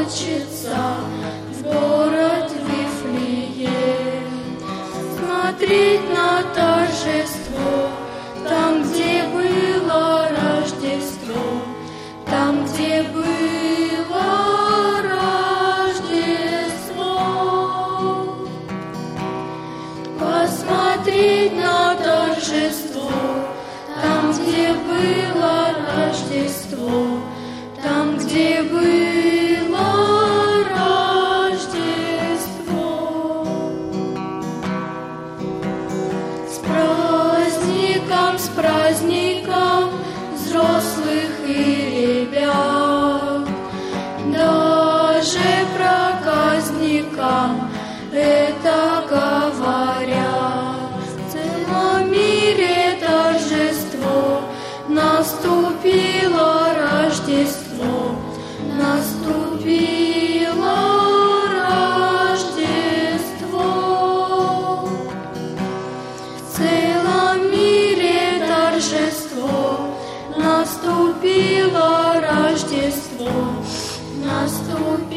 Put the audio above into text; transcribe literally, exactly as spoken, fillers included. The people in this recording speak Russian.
хочется в город Вифлеем, смотреть на торжество, там, где было Рождество, там, где было Рождество. Посмотреть на торжество, там, где было Рождество, там, где было Рождество. С праздником, с праздником взрослых и ребят, даже проказникам это говорят. В целом мире торжество, наступило Рождество, наступило Рождество. В целом мире торжество, наступило Рождество, наступило